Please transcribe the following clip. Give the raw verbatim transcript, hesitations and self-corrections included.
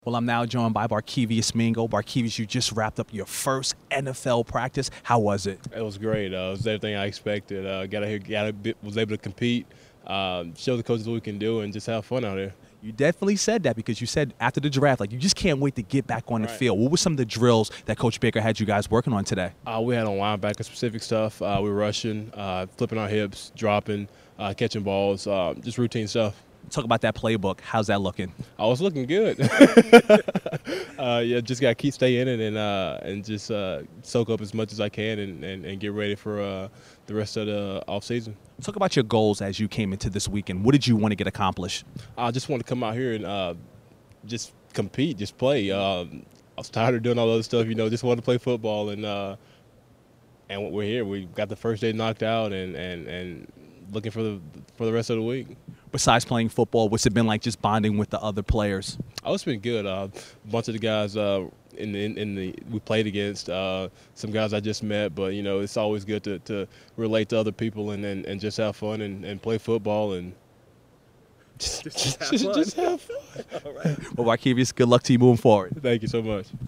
Well, I'm now joined by Barkevious Mingo. Barkevious, you just wrapped up your first N F L practice. How was it? It was great. Uh, it was everything I expected. Uh, got out here, got a bit, was able to compete, um, show the coaches what we can do, and just have fun out here. You definitely said that because you said after the draft, like you just can't wait to get back on the Right. field. What were some of the drills that Coach Baker had you guys working on today? Uh, we had on linebacker specific stuff. Uh, we were rushing, uh, flipping our hips, dropping, uh, catching balls, uh, just routine stuff. Talk about that playbook. How's that looking? I was looking good. uh, yeah, just gotta keep staying in it and uh, and just uh, soak up as much as I can and, and, and get ready for uh, the rest of the off season. Talk about your goals as you came into this weekend. What did you want to get accomplished? I just want to come out here and uh, just compete, just play. Uh, I was tired of doing all the other stuff, you know. Just wanted to play football, and uh, and we're here. We got the first day knocked out, and, and, and looking for the for the rest of the week. Besides playing football, what's it been like just bonding with the other players? Oh, it's been good. Uh, a bunch of the guys uh, in the in, in the we played against, uh, some guys I just met, but you know it's always good to, to relate to other people and, and, and just have fun and, and play football and just, just, just, just have fun. All right. Well, Barkevious, good luck to you moving forward. Thank you so much.